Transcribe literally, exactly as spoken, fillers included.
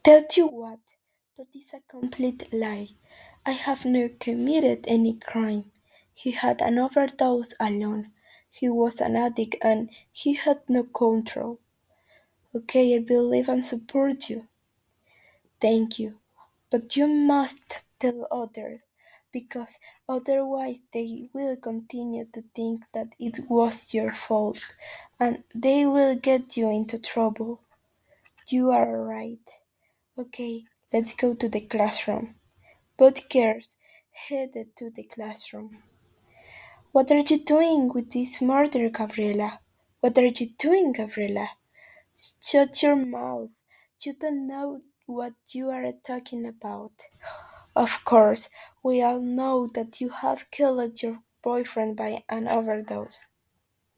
Tell you what, that is a complete lie. I have not committed any crime. He had an overdose alone. He was an addict and he had no control. Okay, I believe and support you. Thank you. But you must tell others, because otherwise they will continue to think that it was your fault and they will get you into trouble. You are right. Okay, let's go to the classroom. Both girls headed to the classroom. What are you doing with this murder, Gabriela? What are you doing, Gabriela? Shut your mouth. You don't know what you are talking about. Of course, we all know that you have killed your boyfriend by an overdose.